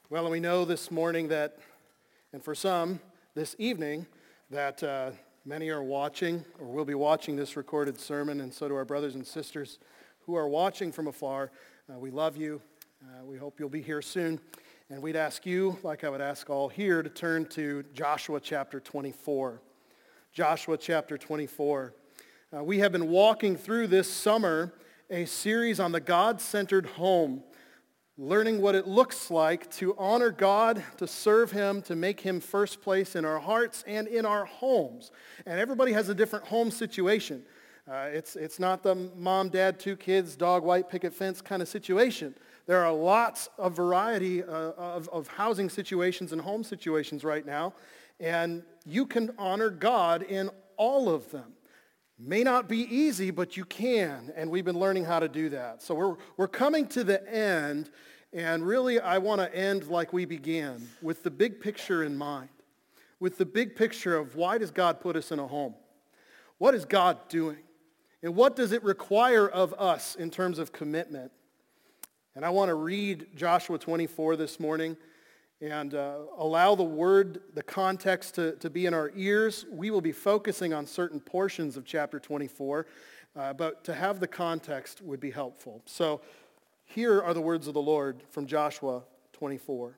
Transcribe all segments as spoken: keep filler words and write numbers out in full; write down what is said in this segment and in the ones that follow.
Well, and we know this morning that, and for some, this evening, that uh, many are watching or will be watching this recorded sermon, and so do our brothers and sisters who are watching from afar. Uh, we love you. Uh, we hope you'll be here soon. And we'd ask you, like I would ask all here, to turn to Joshua chapter twenty-four. Joshua chapter twenty-four. Uh, we have been walking through this summer a series on the God-centered home, learning what it looks like to honor God, to serve Him, to make Him first place in our hearts and in our homes. And everybody has a different home situation. Uh, it's, it's not the mom, dad, two kids, dog, white picket fence kind of situation. There are lots of variety uh, of, of housing situations and home situations right now, and you can honor God in all of them. May not be easy, but you can, and we've been learning how to do that. So we're we're coming to the end, and really I want to end like we began, with the big picture in mind, with the big picture of why does God put us in a home? What is God doing? And what does it require of us in terms of commitment? And I want to read Joshua twenty-four this morning and uh, allow the word, the context to, to be in our ears. We will be focusing on certain portions of chapter twenty-four, uh, but to have the context would be helpful. So here are the words of the Lord from Joshua twenty-four.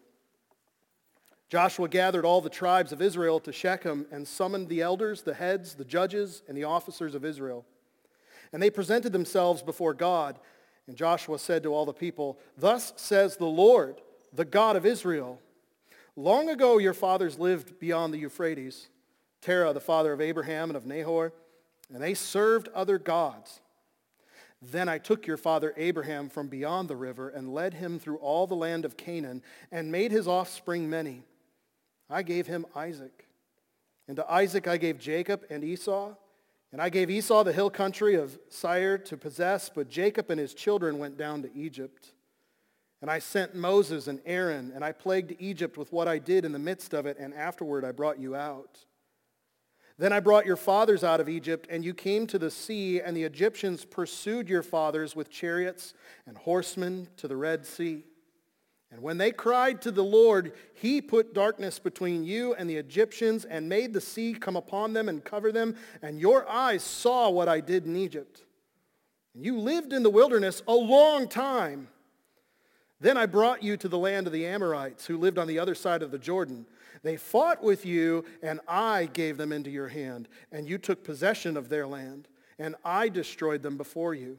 Joshua gathered all the tribes of Israel to Shechem and summoned the elders, the heads, the judges, and the officers of Israel. And they presented themselves before God. And Joshua said to all the people, "Thus says the Lord, the God of Israel, long ago your fathers lived beyond the Euphrates, Terah, the father of Abraham and of Nahor, and they served other gods. Then I took your father Abraham from beyond the river and led him through all the land of Canaan and made his offspring many. I gave him Isaac. And to Isaac I gave Jacob and Esau. And I gave Esau the hill country of Seir to possess, but Jacob and his children went down to Egypt. And I sent Moses and Aaron, and I plagued Egypt with what I did in the midst of it, and afterward I brought you out. Then I brought your fathers out of Egypt, and you came to the sea, and the Egyptians pursued your fathers with chariots and horsemen to the Red Sea. And when they cried to the Lord, He put darkness between you and the Egyptians and made the sea come upon them and cover them, and your eyes saw what I did in Egypt. And you lived in the wilderness a long time. Then I brought you to the land of the Amorites, who lived on the other side of the Jordan. They fought with you, and I gave them into your hand, and you took possession of their land, and I destroyed them before you.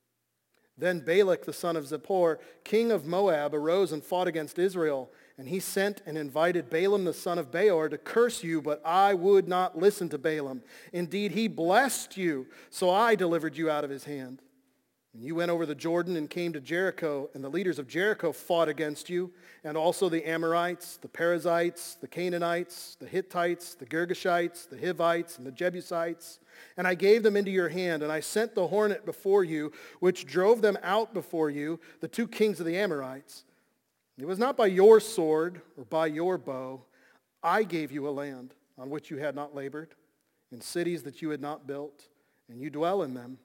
Then Balak the son of Zippor, king of Moab, arose and fought against Israel, and he sent and invited Balaam the son of Beor to curse you, but I would not listen to Balaam. Indeed, he blessed you, so I delivered you out of his hand. And you went over the Jordan and came to Jericho, and the leaders of Jericho fought against you, and also the Amorites, the Perizzites, the Canaanites, the Hittites, the Girgashites, the Hivites, and the Jebusites. And I gave them into your hand, and I sent the hornet before you, which drove them out before you, the two kings of the Amorites. It was not by your sword or by your bow. I gave you a land on which you had not labored, in cities that you had not built, and you dwell in them.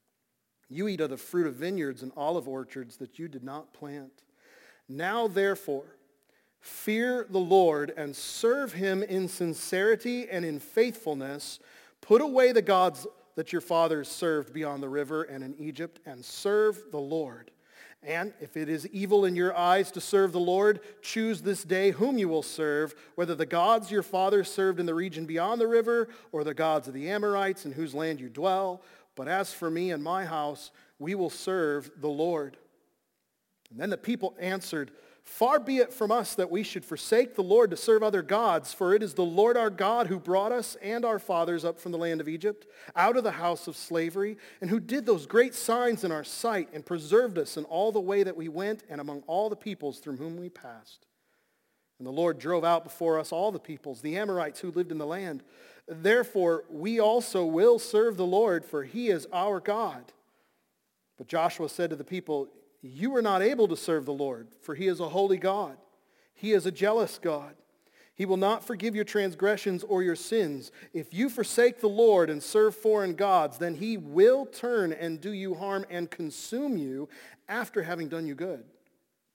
You eat of the fruit of vineyards and olive orchards that you did not plant. Now, therefore, fear the Lord and serve Him in sincerity and in faithfulness. Put away the gods that your fathers served beyond the river and in Egypt, and serve the Lord. And if it is evil in your eyes to serve the Lord, choose this day whom you will serve, whether the gods your fathers served in the region beyond the river, or the gods of the Amorites in whose land you dwell. But as for me and my house, we will serve the Lord." And then the people answered, "Far be it from us that we should forsake the Lord to serve other gods, for it is the Lord our God who brought us and our fathers up from the land of Egypt, out of the house of slavery, and who did those great signs in our sight and preserved us in all the way that we went and among all the peoples through whom we passed. And the Lord drove out before us all the peoples, the Amorites who lived in the land. Therefore, we also will serve the Lord, for He is our God." But Joshua said to the people, "You are not able to serve the Lord, for He is a holy God. He is a jealous God. He will not forgive your transgressions or your sins. If you forsake the Lord and serve foreign gods, then He will turn and do you harm and consume you after having done you good.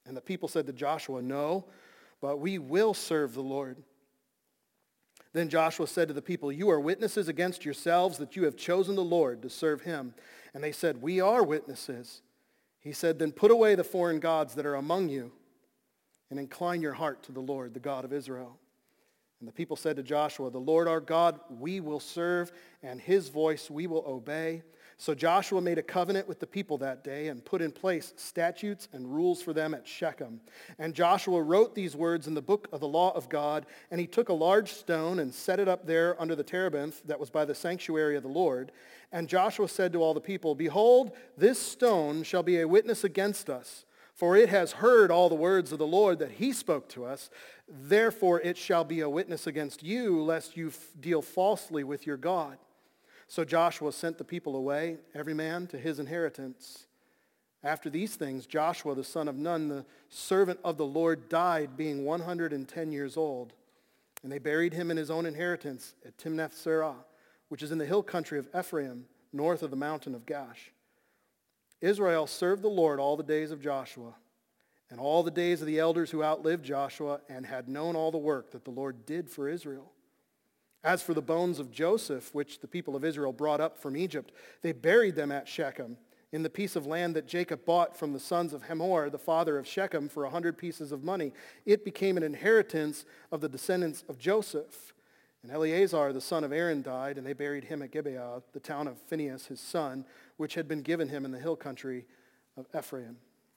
And the people said to Joshua, "No, but we will serve the Lord." Then Joshua said to the people, "You are witnesses against yourselves that you have chosen the Lord to serve him." And they said, "We are witnesses." He said, "Then put away the foreign gods that are among you and incline your heart to the Lord, the God of Israel." And the people said to Joshua, "The Lord our God we will serve, and his voice we will obey." So Joshua made a covenant with the people that day and put in place statutes and rules for them at Shechem. And Joshua wrote these words in the book of the law of God, and he took a large stone and set it up there under the terebinth that was by the sanctuary of the Lord. And Joshua said to all the people, "Behold, this stone shall be a witness against us, for it has heard all the words of the Lord that he spoke to us. Therefore it shall be a witness against you, lest you f- deal falsely with your God." So Joshua sent the people away, every man to his inheritance. After these things, Joshua the son of Nun, the servant of the Lord, died, being one hundred ten years old. And they buried him in his own inheritance at Timnath-serah, which is in the hill country of Ephraim, north of the mountain of Gash. Israel served the Lord all the days of Joshua, and all the days of the elders who outlived Joshua and had known all the work that the Lord did for Israel. As for the bones of Joseph, which the people of Israel brought up from Egypt, they buried them at Shechem, in the piece of land that Jacob bought from the sons of Hamor, the father of Shechem, for a hundred pieces of money. It became an inheritance of the descendants of Joseph. And Eleazar, the son of Aaron, died, and they buried him at Gibeah, the town of Phinehas, his son, which had been given him in the hill country of Ephraim.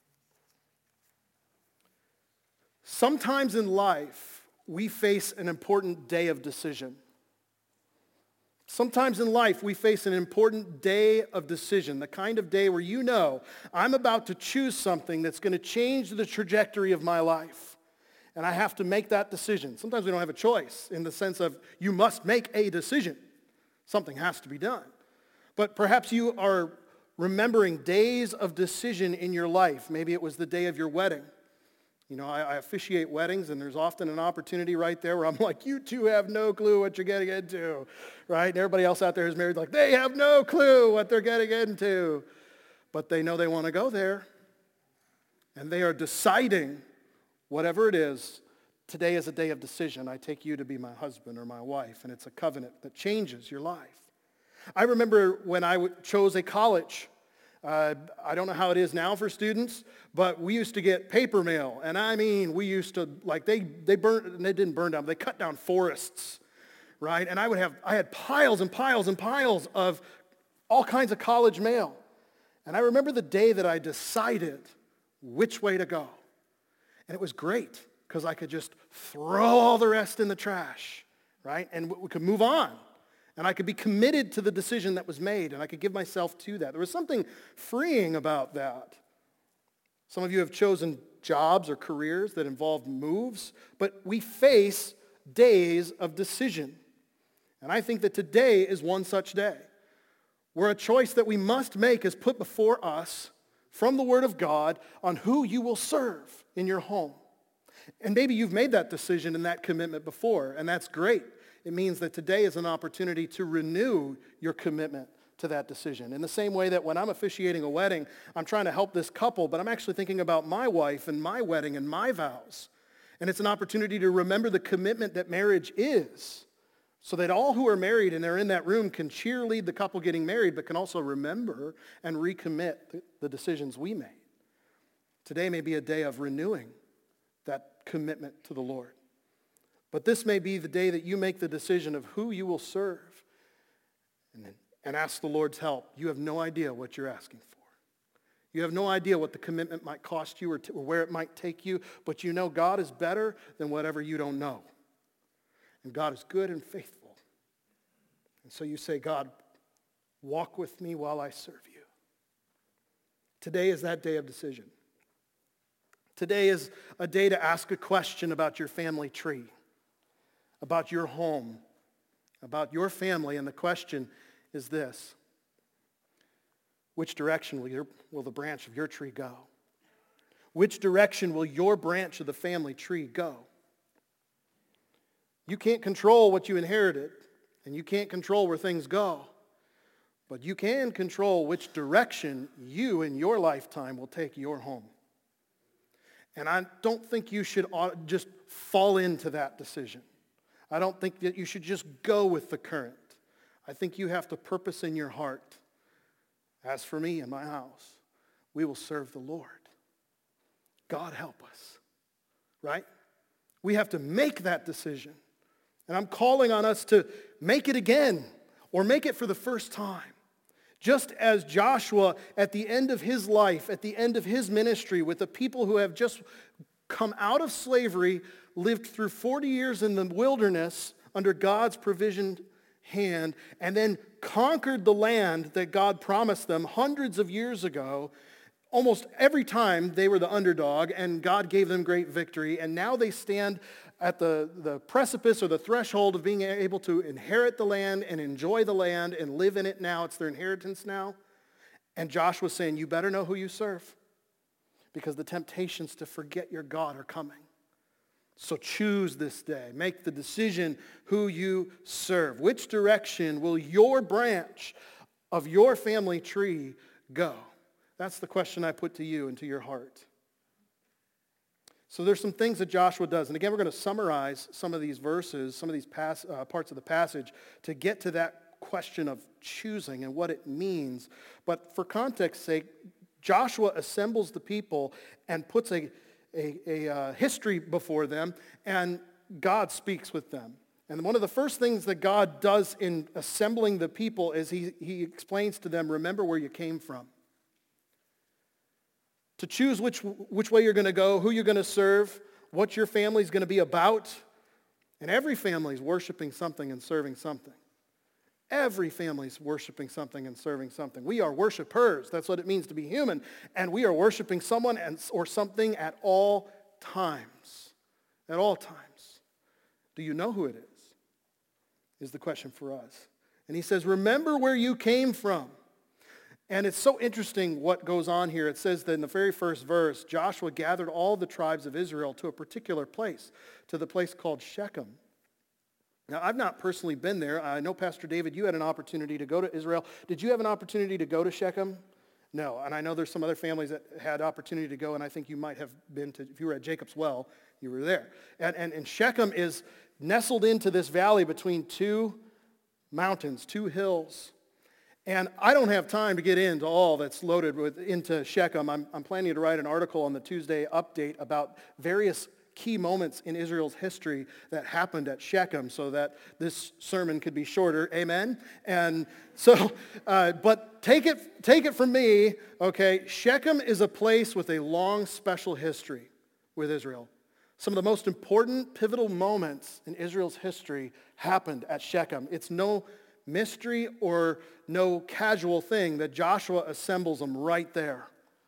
Sometimes in life, we face an important day of decision. Sometimes in life, we face an important day of decision, the kind of day where you know, I'm about to choose something that's going to change the trajectory of my life, and I have to make that decision. Sometimes we don't have a choice in the sense of you must make a decision. Something has to be done. But perhaps you are remembering days of decision in your life. Maybe it was the day of your wedding. You know, I, I officiate weddings, and there's often an opportunity right there where I'm like, you two have no clue what you're getting into, right? And everybody else out there who's married, like, they have no clue what they're getting into. But they know they want to go there, and they are deciding whatever it is. Today is a day of decision. I take you to be my husband or my wife, and it's a covenant that changes your life. I remember when I w- chose a college. Uh, I don't know how it is now for students, but we used to get paper mail. And I mean, we used to, like, they, they burned, they didn't burn down, they cut down forests, right? And I would have, I had piles and piles and piles of all kinds of college mail. And I remember the day that I decided which way to go. And it was great, because I could just throw all the rest in the trash, right? And we could move on. And I could be committed to the decision that was made, and I could give myself to that. There was something freeing about that. Some of you have chosen jobs or careers that involve moves, but we face days of decision. And I think that today is one such day, where a choice that we must make is put before us from the Word of God on who you will serve in your home. And maybe you've made that decision and that commitment before, and that's great. It means that today is an opportunity to renew your commitment to that decision. In the same way that when I'm officiating a wedding, I'm trying to help this couple, but I'm actually thinking about my wife and my wedding and my vows. And it's an opportunity to remember the commitment that marriage is, so that all who are married and they're in that room can cheerlead the couple getting married, but can also remember and recommit the decisions we made. Today may be a day of renewing that commitment to the Lord. But this may be the day that you make the decision of who you will serve and, and ask the Lord's help. You have no idea what you're asking for. You have no idea what the commitment might cost you or, t- or where it might take you, but you know God is better than whatever you don't know. And God is good and faithful. And so you say, God, walk with me while I serve you. Today is that day of decision. Today is a day to ask a question about your family tree, about your home, about your family, and the question is this: which direction will, your, will the branch of your tree go? Which direction will your branch of the family tree go? You can't control what you inherited, and you can't control where things go, but you can control which direction you in your lifetime will take your home. And I don't think you should just fall into that decision. I don't think that you should just go with the current. I think you have to purpose in your heart, as for me and my house, we will serve the Lord. God help us, right? We have to make that decision. And I'm calling on us to make it again, or make it for the first time. Just as Joshua, at the end of his life, at the end of his ministry, with the people who have just come out of slavery, lived through forty years in the wilderness under God's provisioned hand, and then conquered the land that God promised them hundreds of years ago. Almost every time they were the underdog, and God gave them great victory, and now they stand at the, the precipice or the threshold of being able to inherit the land and enjoy the land and live in it now. It's their inheritance now. And Joshua's saying, you better know who you serve, because the temptations to forget your God are coming. So choose this day. Make the decision who you serve. Which direction will your branch of your family tree go? That's the question I put to you and to your heart. So there's some things that Joshua does. And again, we're going to summarize some of these verses, some of these pass, uh, parts of the passage to get to that question of choosing and what it means. But for context's sake, Joshua assembles the people and puts a, a, a uh, history before them, and God speaks with them. And one of the first things that God does in assembling the people is he, he explains to them, remember where you came from. To choose which, which way you're going to go, who you're going to serve, what your family's going to be about. And every family's worshiping something and serving something. Every family's worshiping something and serving something. We are worshipers. That's what it means to be human. And we are worshiping someone and, or something at all times. At all times. Do you know who it is? Is the question for us. And he says, remember where you came from. And it's so interesting what goes on here. It says that in the very first verse, Joshua gathered all the tribes of Israel to a particular place, to the place called Shechem. Now, I've not personally been there. I know, Pastor David, you had an opportunity to go to Israel. Did you have an opportunity to go to Shechem? No. And I know there's some other families that had opportunity to go, and I think you might have been to, if you were at Jacob's Well, you were there. And, and, and Shechem is nestled into this valley between two mountains, two hills. And I don't have time to get into all that's loaded with, into Shechem. I'm, I'm planning to write an article on the Tuesday update about various key moments in Israel's history that happened at Shechem so that this sermon could be shorter. Amen? And so, uh, but take it, take it from me, okay, Shechem is a place with a long special history with Israel. Some of the most important pivotal moments in Israel's history happened at Shechem. It's no mystery or no casual thing that Joshua assembles them right there.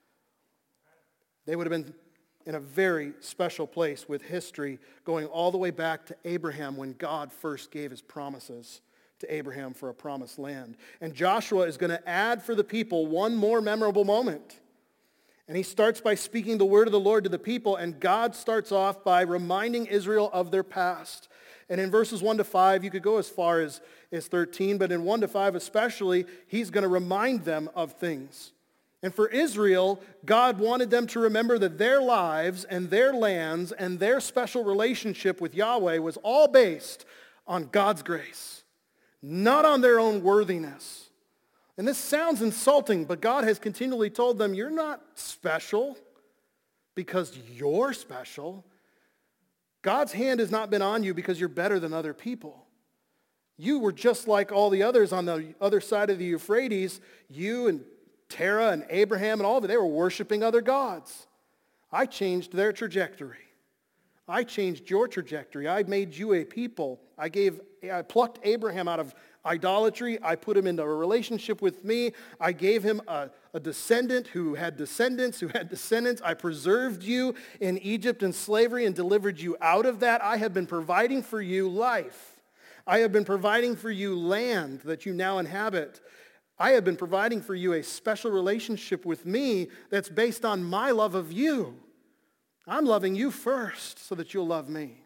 They would have been in a very special place with history going all the way back to Abraham when God first gave his promises to Abraham for a promised land. And Joshua is going to add for the people one more memorable moment. And he starts by speaking the word of the Lord to the people, and God starts off by reminding Israel of their past. And in verses one to five, you could go as far as, as thirteen, but in one to five especially, he's going to remind them of things. And for Israel, God wanted them to remember that their lives and their lands and their special relationship with Yahweh was all based on God's grace, not on their own worthiness. And this sounds insulting, but God has continually told them, you're not special because you're special. God's hand has not been on you because you're better than other people. You were just like all the others on the other side of the Euphrates. You and Terah and Abraham and all of it, they were worshiping other gods. I changed their trajectory. I changed your trajectory. I made you a people. I gave, I plucked Abraham out of idolatry. I put him into a relationship with me. I gave him a, a descendant who had descendants, who had descendants. I preserved you in Egypt in slavery and delivered you out of that. I have been providing for you life. I have been providing for you land that you now inhabit. I have been providing for you a special relationship with me that's based on my love of you. I'm loving you first so that you'll love me.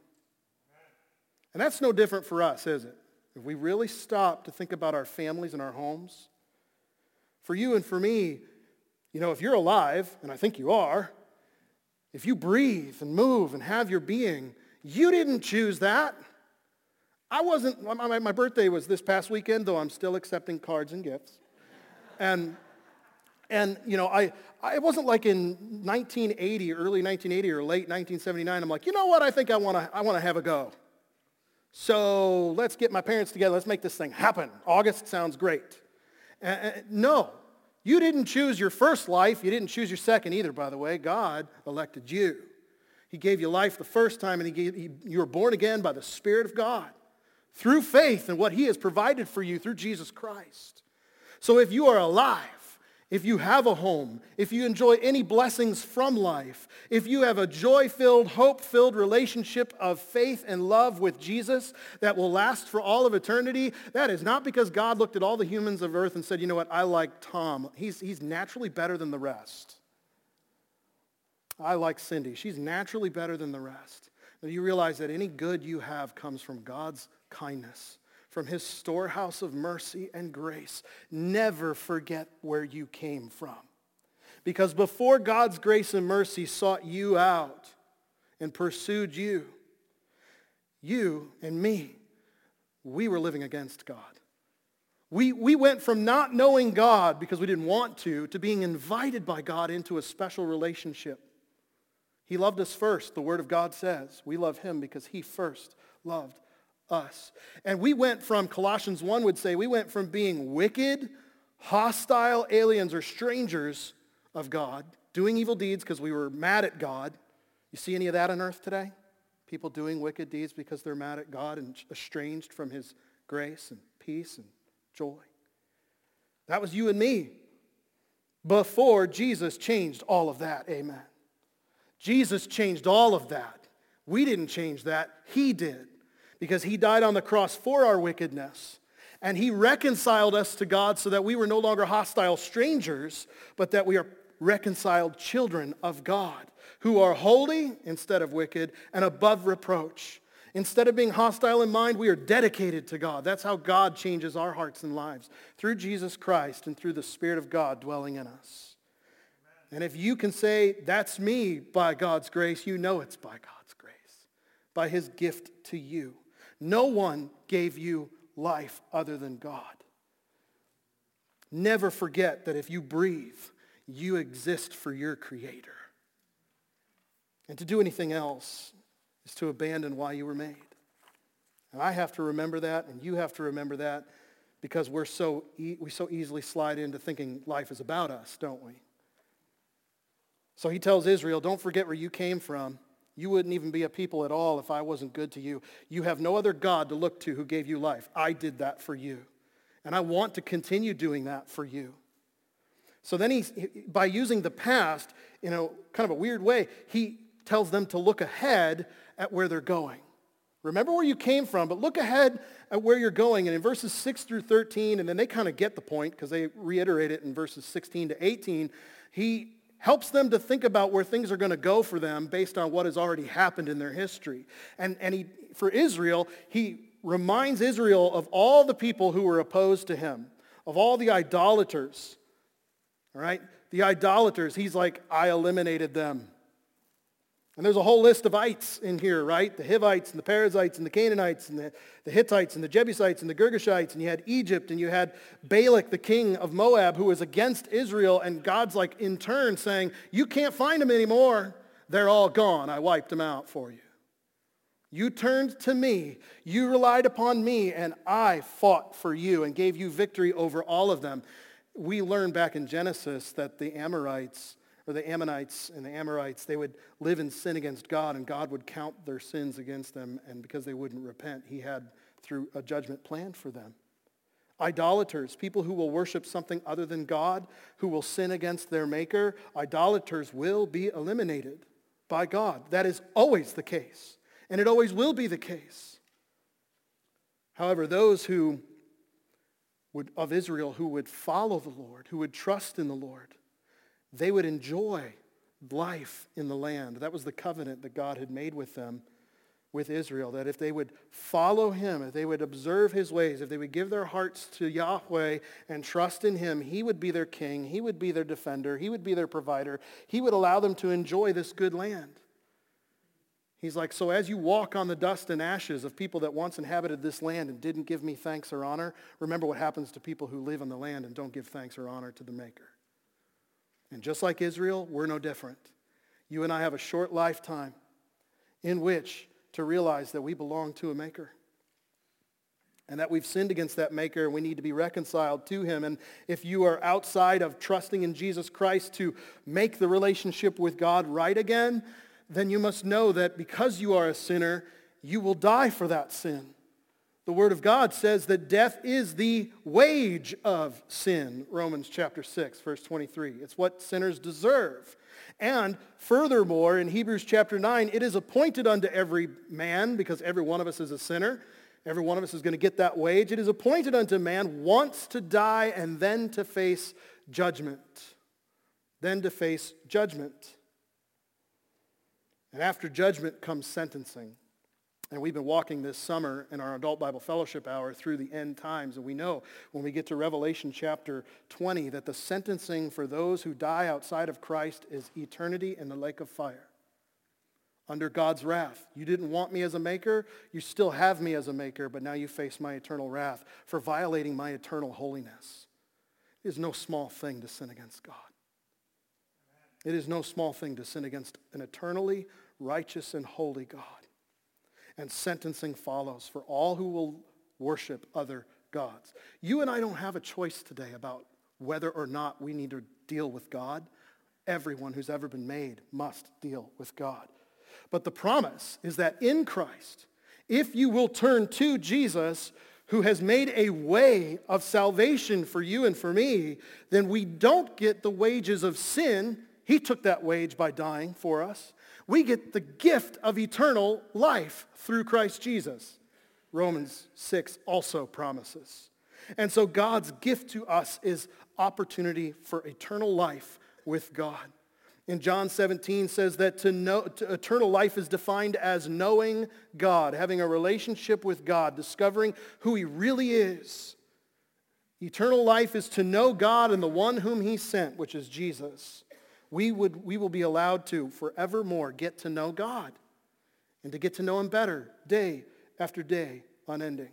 And that's no different for us, is it? If we really stop to think about our families and our homes, for you and for me, you know, if you're alive, and I think you are, if you breathe and move and have your being, you didn't choose that. I wasn't, my, my birthday was this past weekend, though I'm still accepting cards and gifts. And, and you know, I, I it wasn't like in nineteen eighty, early nineteen eighty or late nineteen seventy-nine, I'm like, you know what, I think I want to I want to have a go. So let's get my parents together, let's make this thing happen. August sounds great. Uh, no, you didn't choose your first life, you didn't choose your second either, by the way. God elected you. He gave you life the first time, and he gave, he, you were born again by the Spirit of God through faith in what he has provided for you through Jesus Christ. So if you are alive, if you have a home, if you enjoy any blessings from life, if you have a joy-filled, hope-filled relationship of faith and love with Jesus that will last for all of eternity, that is not because God looked at all the humans of earth and said, you know what, I like Tom. He's, he's naturally better than the rest. I like Cindy. She's naturally better than the rest. And you realize that any good you have comes from God's kindness, from his storehouse of mercy and grace. Never forget where you came from. Because before God's grace and mercy sought you out and pursued you, you and me, we were living against God. We, we went from not knowing God because we didn't want to, to being invited by God into a special relationship. He loved us first, the Word of God says. We love him because he first loved us. And we went from, Colossians one would say, we went from being wicked, hostile aliens or strangers of God, doing evil deeds because we were mad at God. You see any of that on earth today? People doing wicked deeds because they're mad at God and estranged from his grace and peace and joy. That was you and me before Jesus changed all of that. Amen. Jesus changed all of that. We didn't change that. He did. Because he died on the cross for our wickedness. And he reconciled us to God so that we were no longer hostile strangers, but that we are reconciled children of God, who are holy instead of wicked and above reproach. Instead of being hostile in mind, we are dedicated to God. That's how God changes our hearts and lives, through Jesus Christ and through the Spirit of God dwelling in us. And if you can say, that's me by God's grace, you know it's by God's grace, by his gift to you. No one gave you life other than God. Never forget that if you breathe, you exist for your Creator. And to do anything else is to abandon why you were made. And I have to remember that, and you have to remember that, because we're so e- we so easily slide into thinking life is about us, don't we? So he tells Israel, don't forget where you came from. You wouldn't even be a people at all if I wasn't good to you. You have no other God to look to who gave you life. I did that for you. And I want to continue doing that for you. So then he's, by using the past in a kind of a weird way, he tells them to look ahead at where they're going. Remember where you came from, but look ahead at where you're going. And in verses six through thirteen, and then they kind of get the point because they reiterate it in verses sixteen to eighteen, he helps them to think about where things are going to go for them based on what has already happened in their history. And, and he, for Israel, he reminds Israel of all the people who were opposed to him, of all the idolaters. All right? The idolaters, he's like, I eliminated them. And there's a whole list of ites in here, right? The Hivites and the Perizzites and the Canaanites and the, the Hittites and the Jebusites and the Girgashites, and you had Egypt, and you had Balak, the king of Moab, who was against Israel, and God's like in turn saying, you can't find them anymore. They're all gone. I wiped them out for you. You turned to me. You relied upon me, and I fought for you and gave you victory over all of them. We learned back in Genesis that the Amorites or the Ammonites and the Amorites, they would live in sin against God, and God would count their sins against them, and because they wouldn't repent, he had through a judgment planned for them. Idolaters, people who will worship something other than God, who will sin against their maker, idolaters will be eliminated by God. That is always the case, and it always will be the case. However, those who would, of Israel who would follow the Lord, who would trust in the Lord, they would enjoy life in the land. That was the covenant that God had made with them with Israel, that if they would follow him, if they would observe his ways, if they would give their hearts to Yahweh and trust in him, he would be their king, he would be their defender, he would be their provider, he would allow them to enjoy this good land. He's like, so as you walk on the dust and ashes of people that once inhabited this land and didn't give me thanks or honor, remember what happens to people who live on the land and don't give thanks or honor to the Maker. And just like Israel, we're no different. You and I have a short lifetime in which to realize that we belong to a Maker and that we've sinned against that Maker and we need to be reconciled to him. And if you are outside of trusting in Jesus Christ to make the relationship with God right again, then you must know that because you are a sinner, you will die for that sin. The Word of God says that death is the wage of sin, Romans chapter six, verse twenty-three. It's what sinners deserve. And furthermore, in Hebrews chapter nine, it is appointed unto every man, because every one of us is a sinner, every one of us is going to get that wage. It is appointed unto man once to die and then to face judgment. Then to face judgment. And after judgment comes sentencing. And we've been walking this summer in our Adult Bible Fellowship Hour through the end times. And we know when we get to Revelation chapter twenty that the sentencing for those who die outside of Christ is eternity in the lake of fire. Under God's wrath. You didn't want me as a maker. You still have me as a maker, but now you face my eternal wrath for violating my eternal holiness. It is no small thing to sin against God. It is no small thing to sin against an eternally righteous and holy God. And sentencing follows for all who will worship other gods. You and I don't have a choice today about whether or not we need to deal with God. Everyone who's ever been made must deal with God. But the promise is that in Christ, if you will turn to Jesus, who has made a way of salvation for you and for me, then we don't get the wages of sin. He took that wage by dying for us. We get the gift of eternal life through Christ Jesus. Romans six also promises. And so God's gift to us is opportunity for eternal life with God. In John seventeen says that to know to eternal life is defined as knowing God, having a relationship with God, discovering who he really is. Eternal life is to know God and the one whom he sent, which is Jesus. We would we will be allowed to forevermore get to know God and to get to know him better day after day, unending.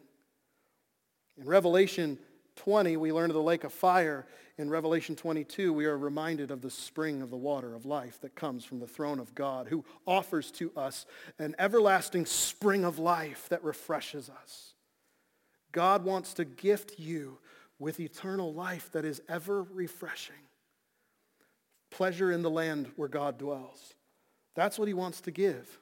In Revelation twenty, we learn of the lake of fire. In Revelation twenty-two, we are reminded of the spring of the water of life that comes from the throne of God, who offers to us an everlasting spring of life that refreshes us. God wants to gift you with eternal life that is ever refreshing. Pleasure in the land where God dwells. That's what he wants to give.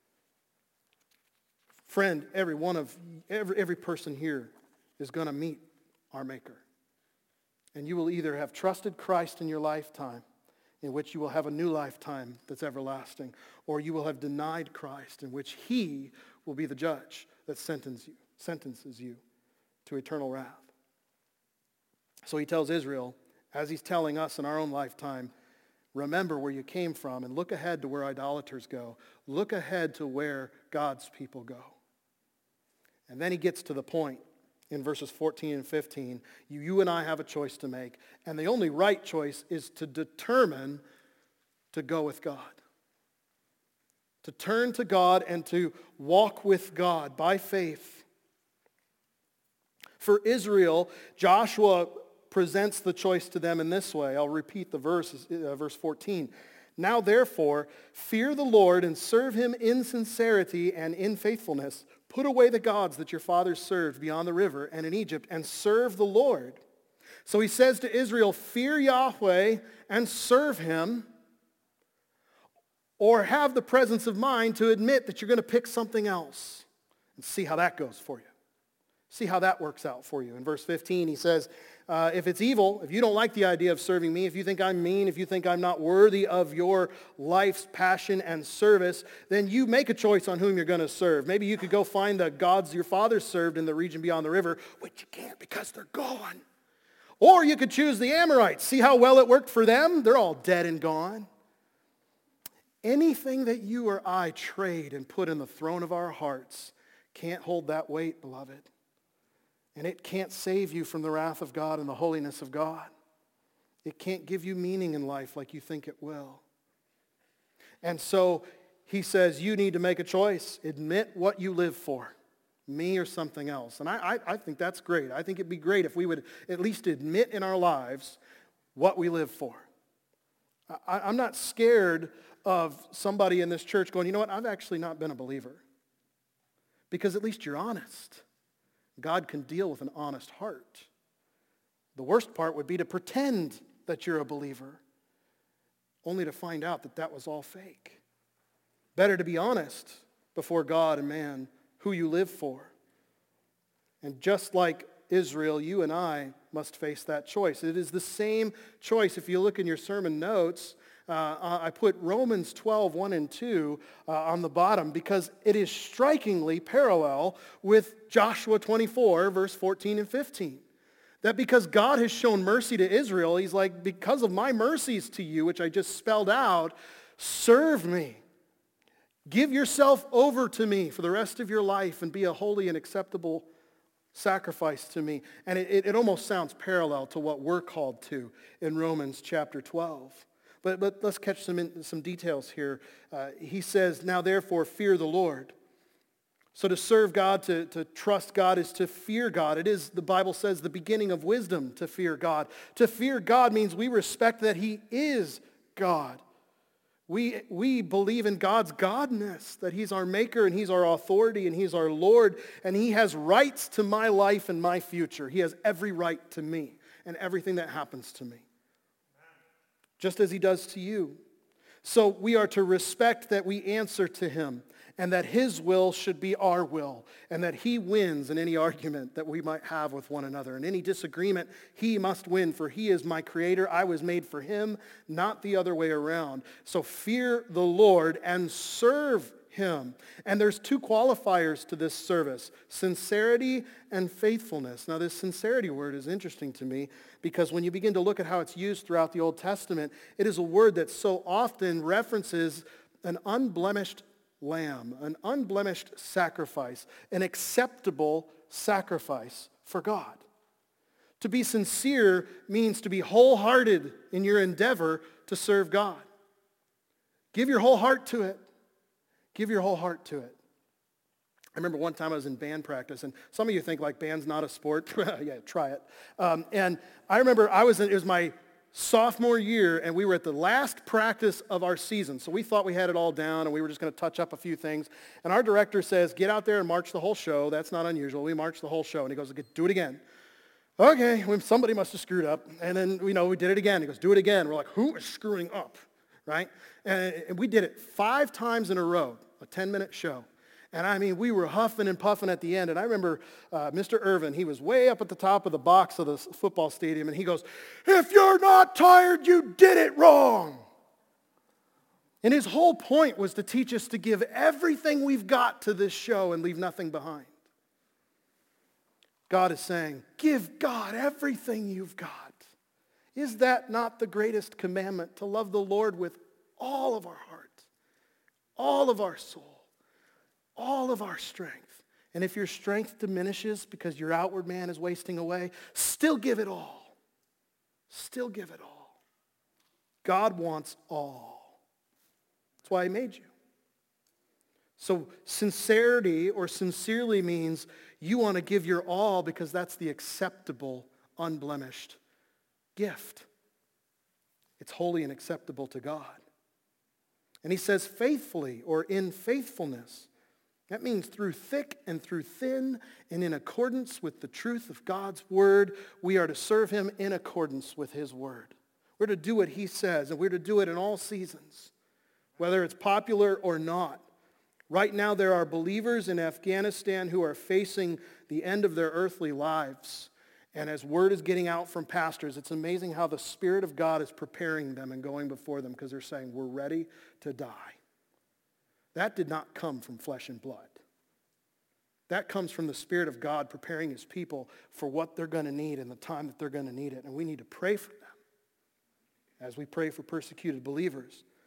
Friend, every one of every, every person here is going to meet our Maker. And you will either have trusted Christ in your lifetime, in which you will have a new lifetime that's everlasting, or you will have denied Christ, in which he will be the judge that sentences you, sentences you to eternal wrath. So he tells Israel, as he's telling us in our own lifetime, remember where you came from and look ahead to where idolaters go. Look ahead to where God's people go. And then he gets to the point in verses fourteen and fifteen. You, you and I have a choice to make. And the only right choice is to determine to go with God. To turn to God and to walk with God by faith. For Israel, Joshua presents the choice to them in this way. I'll repeat the verse, uh, verse fourteen. Now therefore, fear the Lord and serve him in sincerity and in faithfulness. Put away the gods that your fathers served beyond the river and in Egypt and serve the Lord. So he says to Israel, fear Yahweh and serve him, or have the presence of mind to admit that you're going to pick something else and see how that goes for you. See how that works out for you. In verse fifteen, he says, uh, if it's evil, if you don't like the idea of serving me, if you think I'm mean, if you think I'm not worthy of your life's passion and service, then you make a choice on whom you're going to serve. Maybe you could go find the gods your fathers served in the region beyond the river, which you can't because they're gone. Or you could choose the Amorites. See how well it worked for them? They're all dead and gone. Anything that you or I trade and put in the throne of our hearts can't hold that weight, beloved. And it can't save you from the wrath of God and the holiness of God. It can't give you meaning in life like you think it will. And so he says you need to make a choice. Admit what you live for, me or something else. And I, I, I think that's great. I think it'd be great if we would at least admit in our lives what we live for. I, I'm not scared of somebody in this church going, you know what, I've actually not been a believer. Because at least you're honest. God can deal with an honest heart. The worst part would be to pretend that you're a believer, only to find out that that was all fake. Better to be honest before God and man who you live for. And just like Israel, you and I must face that choice. It is the same choice. If you look in your sermon notes, uh, I put Romans twelve, one and two uh, on the bottom because it is strikingly parallel with Joshua twenty-four, verse fourteen and fifteen. That because God has shown mercy to Israel, he's like, because of my mercies to you, which I just spelled out, serve me. Give yourself over to me for the rest of your life and be a holy and acceptable sacrifice to me. And it, it, it almost sounds parallel to what we're called to in Romans chapter twelve. But, but let's catch some, in, some details here. Uh, he says, now therefore fear the Lord. So to serve God, to, to trust God is to fear God. It is, the Bible says, the beginning of wisdom to fear God. To fear God means we respect that he is God. We, we believe in God's godness, that he's our maker and he's our authority and he's our Lord, and he has rights to my life and my future. He has every right to me and everything that happens to me, just as he does to you. So we are to respect that we answer to him and that his will should be our will and that he wins in any argument that we might have with one another. In any disagreement, he must win, for he is my creator. I was made for him, not the other way around. So fear the Lord and serve him. And there's two qualifiers to this service, sincerity and faithfulness. Now this sincerity word is interesting to me because when you begin to look at how it's used throughout the Old Testament, it is a word that so often references an unblemished lamb, an unblemished sacrifice, an acceptable sacrifice for God. To be sincere means to be wholehearted in your endeavor to serve God. Give your whole heart to it. Give your whole heart to it. I remember one time I was in band practice, and some of you think like band's not a sport. Yeah, try it. Um, and I remember I was in, it was my sophomore year, and we were at the last practice of our season. So we thought we had it all down, and we were just going to touch up a few things. And our director says, get out there and march the whole show. That's not unusual. We marched the whole show. And he goes, do it again. Okay, well, somebody must have screwed up. And then, you know, we did it again. He goes, do it again. We're like, who is screwing up, right? And, and we did it five times in a row, a ten-minute show. And I mean, we were huffing and puffing at the end. And I remember uh, Mister Irvin, he was way up at the top of the box of the football stadium. And he goes, if you're not tired, you did it wrong. And his whole point was to teach us to give everything we've got to this show and leave nothing behind. God is saying, give God everything you've got. Is that not the greatest commandment? To love the Lord with all of our heart, all of our soul, all of our strength. And if your strength diminishes because your outward man is wasting away, still give it all. Still give it all. God wants all. That's why he made you. So sincerity or sincerely means you want to give your all because that's the acceptable, unblemished gift. It's holy and acceptable to God. And he says faithfully or in faithfulness. That means through thick and through thin and in accordance with the truth of God's word, we are to serve him in accordance with his word. We're to do what he says, and we're to do it in all seasons, whether it's popular or not. Right now there are believers in Afghanistan who are facing the end of their earthly lives. And as word is getting out from pastors, it's amazing how the Spirit of God is preparing them and going before them because they're saying, we're ready to die. That did not come from flesh and blood. That comes from the Spirit of God preparing his people for what they're going to need and the time that they're going to need it. And we need to pray for them as we pray for persecuted believers.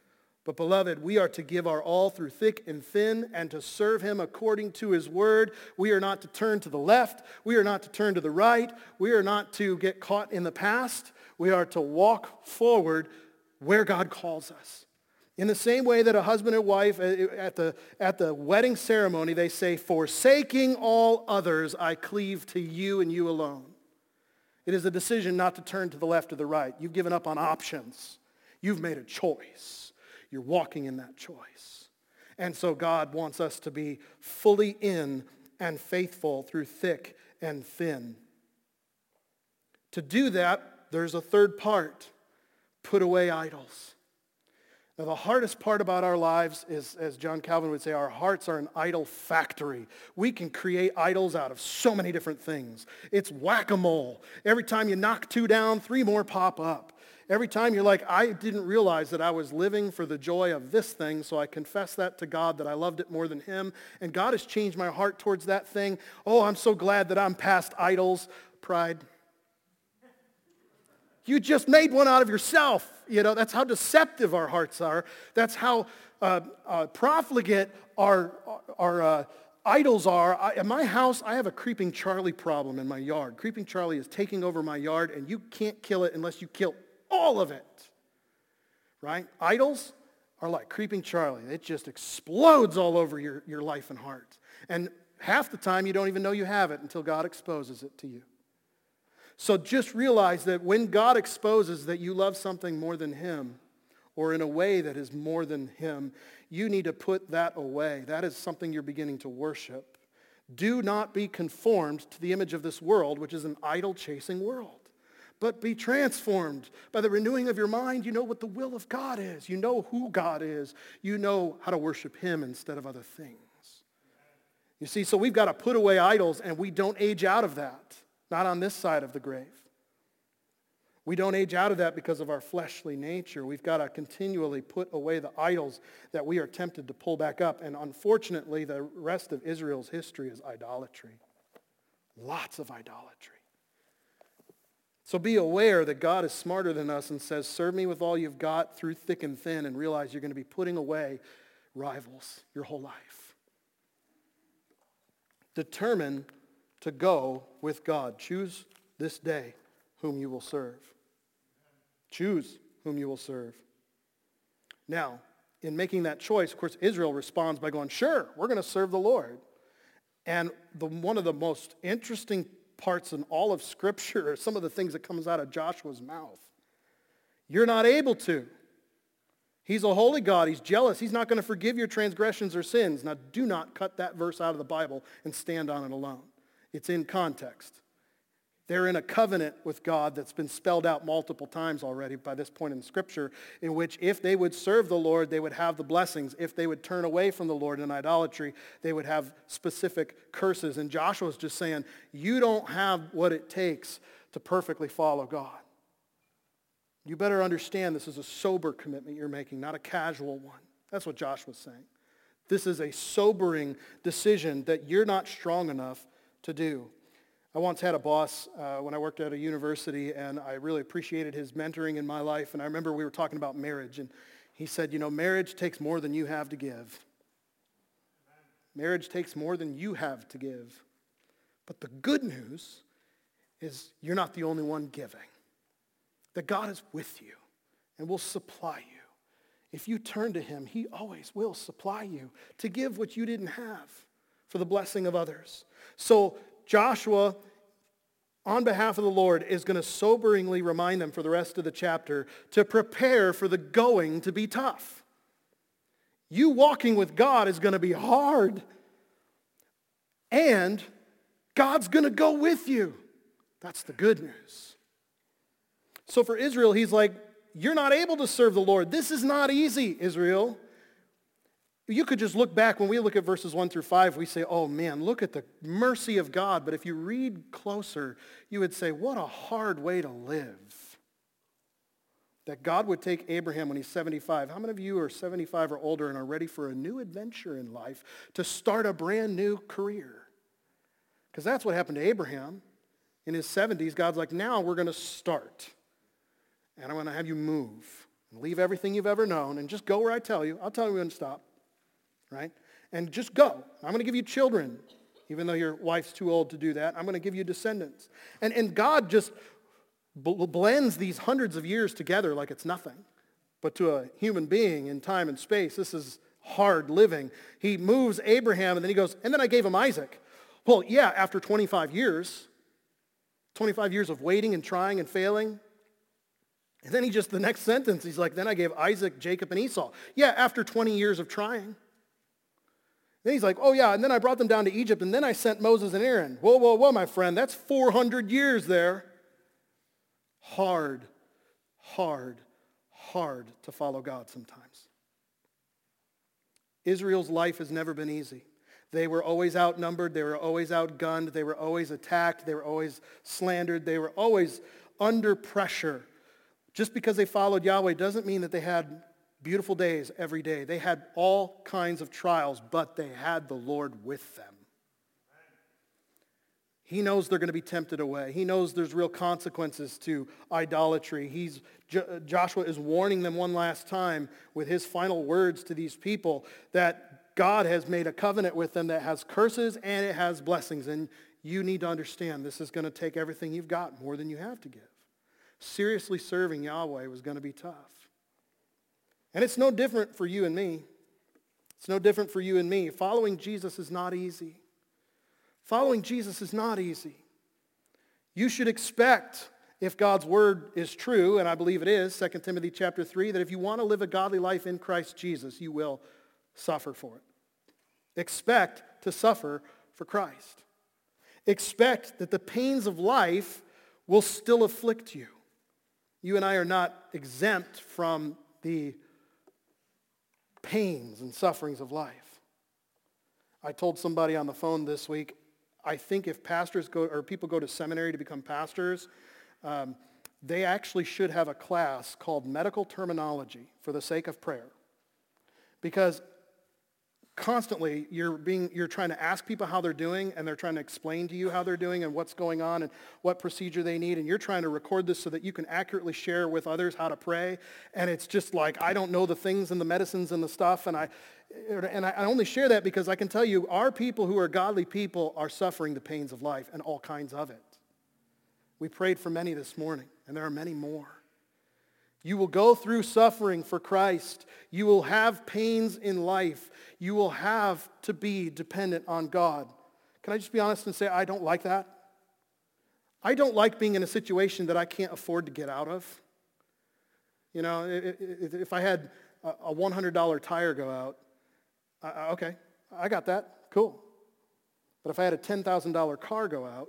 But beloved, we are to give our all through thick and thin and to serve him according to his word. We are not to turn to the left. We are not to turn to the right. We are not to get caught in the past. We are to walk forward where God calls us. In the same way that a husband and wife at the, at the wedding ceremony, they say, forsaking all others, I cleave to you and you alone. It is a decision not to turn to the left or the right. You've given up on options. You've made a choice. You're walking in that choice. And so God wants us to be fully in and faithful through thick and thin. To do that, there's a third part. Put away idols. Now, the hardest part about our lives is, as John Calvin would say, our hearts are an idol factory. We can create idols out of so many different things. It's whack-a-mole. Every time you knock two down, three more pop up. Every time you're like, I didn't realize that I was living for the joy of this thing, so I confess that to God, that I loved it more than him. And God has changed my heart towards that thing. Oh, I'm so glad that I'm past idols. Pride. You just made one out of yourself. You know, that's how deceptive our hearts are. That's how uh, uh, profligate our, our uh, idols are. I, in my house, I have a creeping Charlie problem in my yard. Creeping Charlie is taking over my yard, and you can't kill it unless you kill all of it, right? Idols are like creeping Charlie. It just explodes all over your, your life and heart. And half the time, you don't even know you have it until God exposes it to you. So just realize that when God exposes that you love something more than him, or in a way that is more than him, you need to put that away. That is something you're beginning to worship. Do not be conformed to the image of this world, which is an idol-chasing world. But be transformed by the renewing of your mind. You know what the will of God is. You know who God is. You know how to worship him instead of other things. You see, so we've got to put away idols, and we don't age out of that. Not on this side of the grave. We don't age out of that because of our fleshly nature. We've got to continually put away the idols that we are tempted to pull back up. And unfortunately, the rest of Israel's history is idolatry. Lots of idolatry. So be aware that God is smarter than us and says, serve me with all you've got through thick and thin, and realize you're going to be putting away rivals your whole life. Determine to go with God. Choose this day whom you will serve. Choose whom you will serve. Now, in making that choice, of course, Israel responds by going, sure, we're going to serve the Lord. And the, one of the most interesting parts in all of Scripture are some of the things that comes out of Joshua's mouth. You're not able to. He's a holy God. He's jealous. He's not going to forgive your transgressions or sins. Now, do not cut that verse out of the Bible and stand on it alone. It's in context. They're in a covenant with God that's been spelled out multiple times already by this point in Scripture, in which if they would serve the Lord, they would have the blessings. If they would turn away from the Lord in idolatry, they would have specific curses. And Joshua's just saying, you don't have what it takes to perfectly follow God. You better understand this is a sober commitment you're making, not a casual one. That's what Joshua's saying. This is a sobering decision that you're not strong enough to do. I once had a boss uh, when I worked at a university, and I really appreciated his mentoring in my life. And I remember we were talking about marriage, and he said, you know, marriage takes more than you have to give. Marriage takes more than you have to give. But the good news is you're not the only one giving. That God is with you and will supply you. If you turn to him, he always will supply you to give what you didn't have for the blessing of others. So Joshua, on behalf of the Lord, is going to soberingly remind them for the rest of the chapter to prepare for the going to be tough. You walking with God is going to be hard. And God's going to go with you. That's the good news. So for Israel, he's like, you're not able to serve the Lord. This is not easy, Israel. You could just look back. When we look at verses one through five, we say, oh man, look at the mercy of God. But if you read closer, you would say, what a hard way to live. That God would take Abraham when he's seventy-five. How many of you are seventy-five or older and are ready for a new adventure in life to start a brand new career? Because that's what happened to Abraham. In his seventies, God's like, now we're going to start. And I'm going to have you move. and leave everything you've ever known and just go where I tell you. I'll tell you when to stop, right? And just go. I'm going to give you children, even though your wife's too old to do that. I'm going to give you descendants. And, and God just bl- blends these hundreds of years together like it's nothing. But to a human being in time and space, this is hard living. He moves Abraham, and then he goes, and then I gave him Isaac. Well, yeah, after twenty-five years, twenty-five years of waiting and trying and failing. And then he just, the next sentence, he's like, then I gave Isaac, Jacob, and Esau. Yeah, after twenty years of trying. Then he's like, oh yeah, and then I brought them down to Egypt, and then I sent Moses and Aaron. Whoa, whoa, whoa, my friend, that's four hundred years there. Hard, hard, hard to follow God sometimes. Israel's life has never been easy. They were always outnumbered. They were always outgunned. They were always attacked. They were always slandered. They were always under pressure. Just because they followed Yahweh doesn't mean that they had beautiful days every day. They had all kinds of trials, but they had the Lord with them. He knows they're going to be tempted away. He knows there's real consequences to idolatry. He's, Joshua is warning them one last time with his final words to these people that God has made a covenant with them that has curses and it has blessings. And you need to understand this is going to take everything you've got, more than you have to give. Seriously serving Yahweh was going to be tough. And it's no different for you and me. It's no different for you and me. Following Jesus is not easy. Following Jesus is not easy. You should expect, if God's word is true, and I believe it is, Second Timothy chapter three, that if you want to live a godly life in Christ Jesus, you will suffer for it. Expect to suffer for Christ. Expect that the pains of life will still afflict you. You and I are not exempt from the pains and sufferings of life. I told somebody on the phone this week, I think if pastors go, or people go to seminary to become pastors, um, they actually should have a class called medical terminology for the sake of prayer. Because constantly you're being you're trying to ask people how they're doing, and they're trying to explain to you how they're doing and what's going on and what procedure they need, and you're trying to record this so that you can accurately share with others how to pray. And it's just like, I don't know the things and the medicines and the stuff, and I and I only share that because I can tell you our people who are godly people are suffering the pains of life and all kinds of it. We prayed for many this morning, and there are many more. You will go through suffering for Christ. You will have pains in life. You will have to be dependent on God. Can I just be honest and say I don't like that? I don't like being in a situation that I can't afford to get out of. You know, if I had a one hundred dollars tire go out, okay, I got that, cool. But if I had a ten thousand dollars car go out,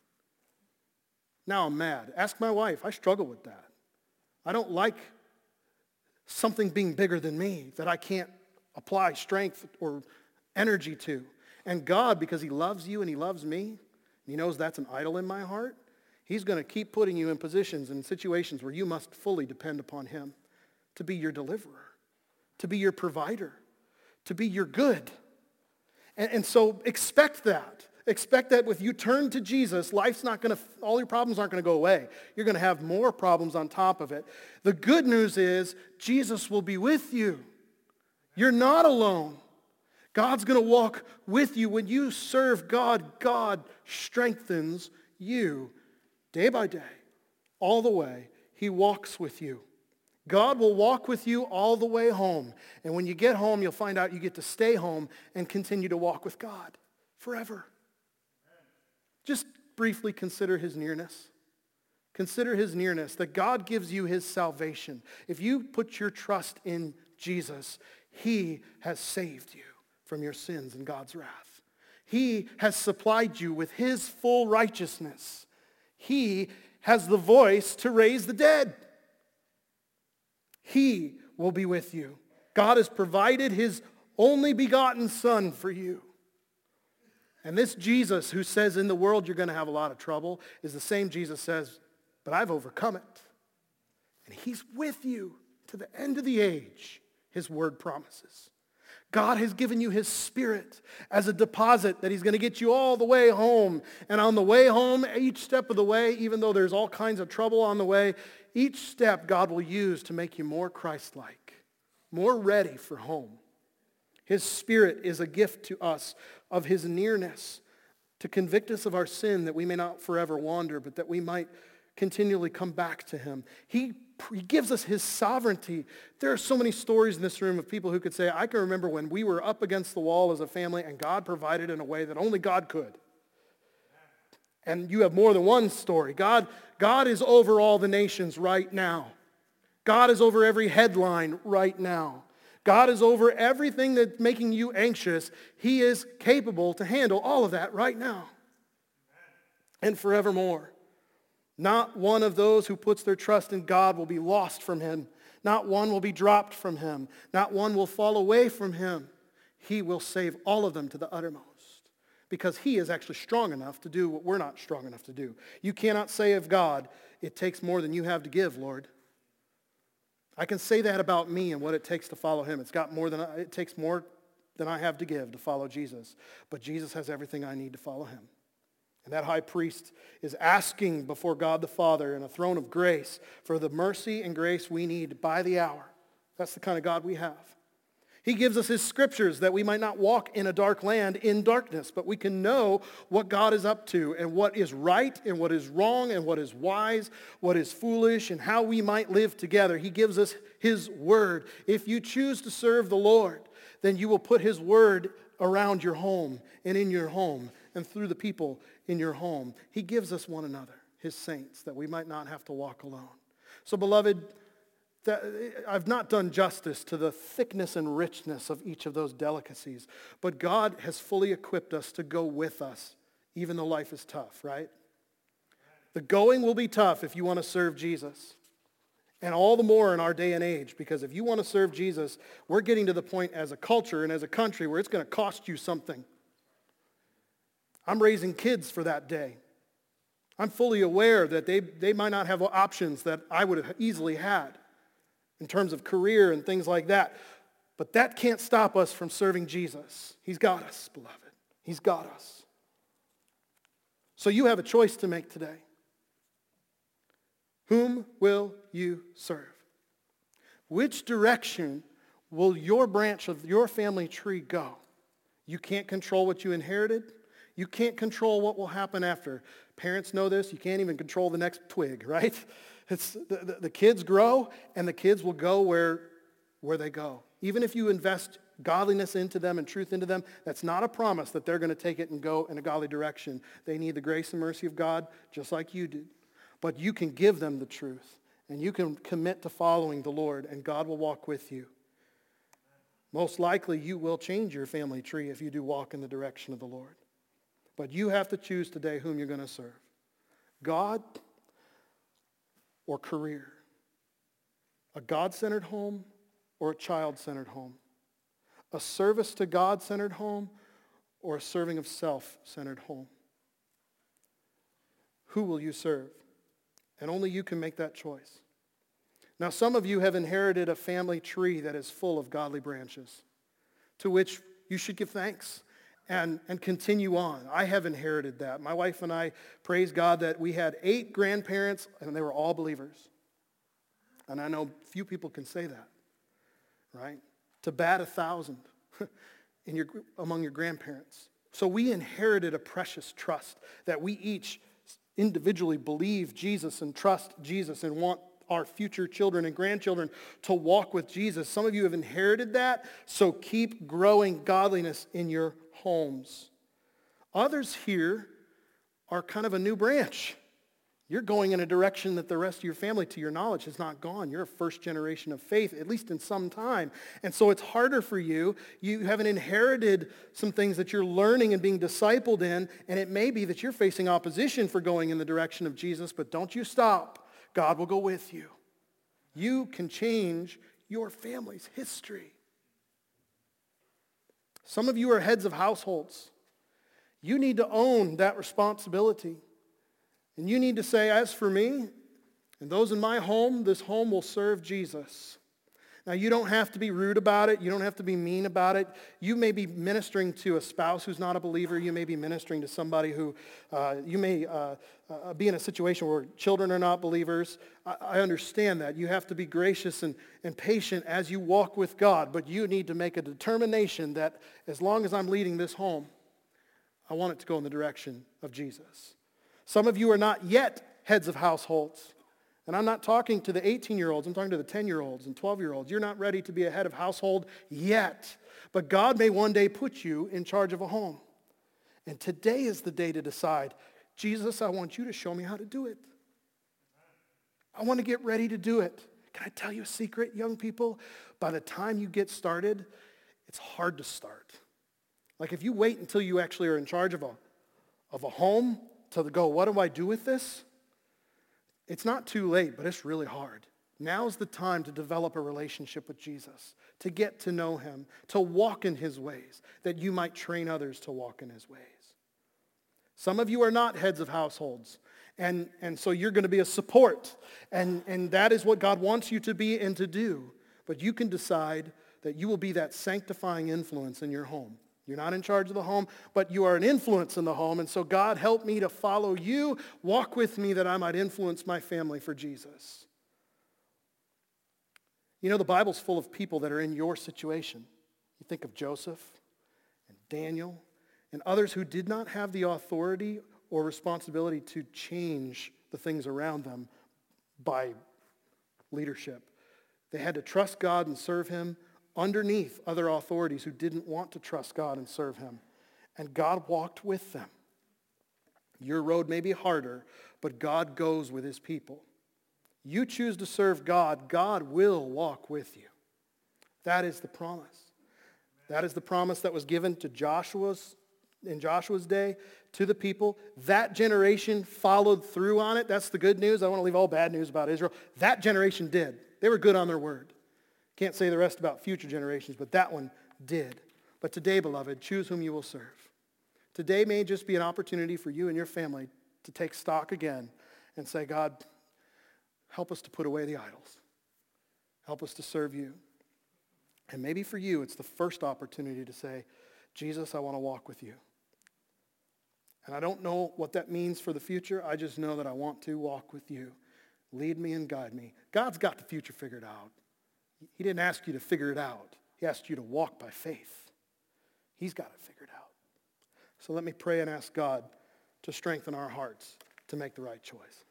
now I'm mad. Ask my wife, I struggle with that. I don't like something being bigger than me that I can't apply strength or energy to. And God, because he loves you and he loves me, and he knows that's an idol in my heart, he's going to keep putting you in positions and situations where you must fully depend upon him to be your deliverer, to be your provider, to be your good. And, and so expect that. Expect that if you turn to Jesus, life's not going to, all your problems aren't going to go away. You're going to have more problems on top of it. The good news is Jesus will be with you. You're not alone. God's going to walk with you. When you serve God, God strengthens you day by day, all the way. He walks with you. God will walk with you all the way home. And when you get home, you'll find out you get to stay home and continue to walk with God forever. Just briefly consider his nearness. Consider his nearness, that God gives you his salvation. If you put your trust in Jesus, he has saved you from your sins and God's wrath. He has supplied you with his full righteousness. He has the voice to raise the dead. He will be with you. God has provided his only begotten Son for you. And this Jesus who says in the world you're going to have a lot of trouble is the same Jesus says, but I've overcome it. And he's with you to the end of the age, his word promises. God has given you his Spirit as a deposit that he's going to get you all the way home. And on the way home, each step of the way, even though there's all kinds of trouble on the way, each step God will use to make you more Christ-like, more ready for home. His Spirit is a gift to us of His nearness, to convict us of our sin that we may not forever wander, but that we might continually come back to Him. He, he gives us His sovereignty. There are so many stories in this room of people who could say, I can remember when we were up against the wall as a family and God provided in a way that only God could. And you have more than one story. God, God is over all the nations right now. God is over every headline right now. God is over everything that's making you anxious. He is capable to handle all of that right now and forevermore. Not one of those who puts their trust in God will be lost from Him. Not one will be dropped from Him. Not one will fall away from Him. He will save all of them to the uttermost because He is actually strong enough to do what we're not strong enough to do. You cannot say of God, it takes more than you have to give, Lord. I can say that about me and what it takes to follow Him. It's got more than I, it takes more than I have to give to follow Jesus. But Jesus has everything I need to follow Him. And that high priest is asking before God the Father in a throne of grace for the mercy and grace we need by the hour. That's the kind of God we have. He gives us His scriptures that we might not walk in a dark land in darkness, but we can know what God is up to and what is right and what is wrong and what is wise, what is foolish, and how we might live together. He gives us His word. If you choose to serve the Lord, then you will put His word around your home and in your home and through the people in your home. He gives us one another, His saints, that we might not have to walk alone. So, beloved, that I've not done justice to the thickness and richness of each of those delicacies, but God has fully equipped us to go with us, even though life is tough, right? The going will be tough if you want to serve Jesus. And all the more in our day and age, because if you want to serve Jesus, we're getting to the point as a culture and as a country where it's going to cost you something. I'm raising kids for that day. I'm fully aware that they, they might not have options that I would have easily had in terms of career and things like that. But that can't stop us from serving Jesus. He's got us, beloved. He's got us. So you have a choice to make today. Whom will you serve? Which direction will your branch of your family tree go? You can't control what you inherited. You can't control what will happen after. Parents know this. You can't even control the next twig, right? It's the, the, the kids grow, and the kids will go where, where they go. Even if you invest godliness into them and truth into them, that's not a promise that they're going to take it and go in a godly direction. They need the grace and mercy of God just like you did. But you can give them the truth, and you can commit to following the Lord, and God will walk with you. Most likely, you will change your family tree if you do walk in the direction of the Lord. But you have to choose today whom you're going to serve. God or career. A God-centered home or a child-centered home. A service to God-centered home or a serving of self-centered home. Who will you serve? And only you can make that choice. Now, some of you have inherited a family tree that is full of godly branches, to which you should give thanks and, and continue on. I have inherited that. My wife and I, praise God, that we had eight grandparents, and they were all believers. And I know few people can say that, right? To bat a thousand in your, among your grandparents. So we inherited a precious trust that we each individually believe Jesus and trust Jesus and want our future children and grandchildren to walk with Jesus. Some of you have inherited that, so keep growing godliness in your homes. Others here are kind of a new branch. You're going in a direction that the rest of your family, to your knowledge, has not gone. You're a first generation of faith, at least in some time. And so it's harder for you. You haven't inherited some things that you're learning and being discipled in, and it may be that you're facing opposition for going in the direction of Jesus, but don't you stop. God will go with you. You can change your family's history. Some of you are heads of households. You need to own that responsibility. And you need to say, as for me and those in my home, this home will serve Jesus. Now, you don't have to be rude about it. You don't have to be mean about it. You may be ministering to a spouse who's not a believer. You may be ministering to somebody who, uh, you may uh, uh, be in a situation where children are not believers. I, I understand that. You have to be gracious and, and patient as you walk with God, but you need to make a determination that as long as I'm leading this home, I want it to go in the direction of Jesus. Some of you are not yet heads of households. And I'm not talking to the eighteen-year-olds. I'm talking to the ten-year-olds and twelve-year-olds. You're not ready to be a head of household yet. But God may one day put you in charge of a home. And today is the day to decide, Jesus, I want you to show me how to do it. I want to get ready to do it. Can I tell you a secret, young people? By the time you get started, it's hard to start. Like if you wait until you actually are in charge of a, of a home to go, what do I do with this? It's not too late, but it's really hard. Now's the time to develop a relationship with Jesus, to get to know him, to walk in his ways, that you might train others to walk in his ways. Some of you are not heads of households, and, and so you're going to be a support, and, and that is what God wants you to be and to do. But you can decide that you will be that sanctifying influence in your home. You're not in charge of the home, but you are an influence in the home. And so God, help me to follow you. Walk with me that I might influence my family for Jesus. You know, the Bible's full of people that are in your situation. You think of Joseph and Daniel and others who did not have the authority or responsibility to change the things around them by leadership. They had to trust God and serve him underneath other authorities who didn't want to trust God and serve him. And God walked with them. Your road may be harder, but God goes with his people. You choose to serve God, God will walk with you. That is the promise. That is the promise that was given to Joshua's in Joshua's day to the people. That generation followed through on it. That's the good news. I don't want to leave all bad news about Israel. That generation did. They were good on their word. Can't say the rest about future generations, but that one did. But today, beloved, choose whom you will serve. Today may just be an opportunity for you and your family to take stock again and say, God, help us to put away the idols. Help us to serve you. And maybe for you, it's the first opportunity to say, Jesus, I want to walk with you. And I don't know what that means for the future. I just know that I want to walk with you. Lead me and guide me. God's got the future figured out. He didn't ask you to figure it out. He asked you to walk by faith. He's got it figured out. So let me pray and ask God to strengthen our hearts to make the right choice.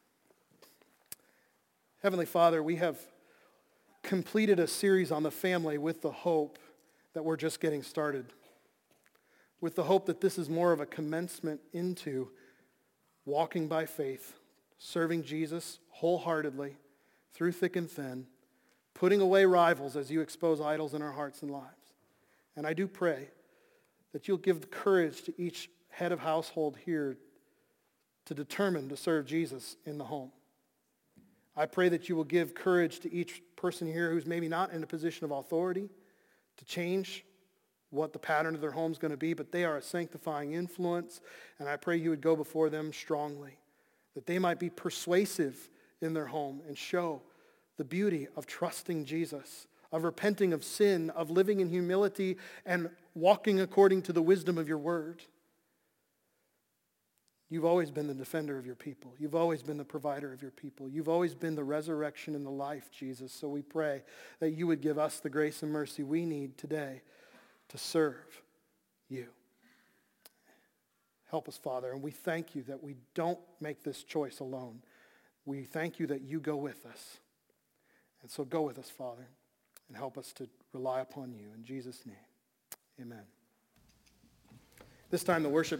Heavenly Father, we have completed a series on the family with the hope that we're just getting started. With the hope that this is more of a commencement into walking by faith, serving Jesus wholeheartedly through thick and thin, putting away rivals as you expose idols in our hearts and lives. And I do pray that you'll give the courage to each head of household here to determine to serve Jesus in the home. I pray that you will give courage to each person here who's maybe not in a position of authority to change what the pattern of their home is going to be, but they are a sanctifying influence, and I pray you would go before them strongly, that they might be persuasive in their home and show the beauty of trusting Jesus, of repenting of sin, of living in humility and walking according to the wisdom of your word. You've always been the defender of your people. You've always been the provider of your people. You've always been the resurrection and the life, Jesus. So we pray that you would give us the grace and mercy we need today to serve you. Help us, Father, and we thank you that we don't make this choice alone. We thank you that you go with us. And so go with us, Father, and help us to rely upon you. In Jesus' name, amen. This time the worship